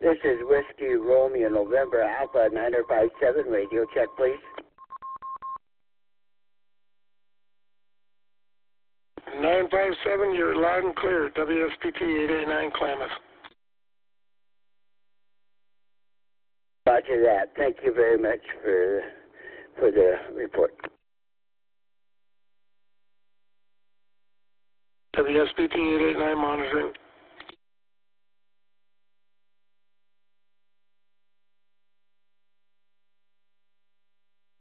This is Whiskey Romeo November Alpha 9057. Radio check, please. 957, you're loud and clear. WSPT 889 Klamath. Roger that. Thank you very much for the report. WSPT 889 monitoring.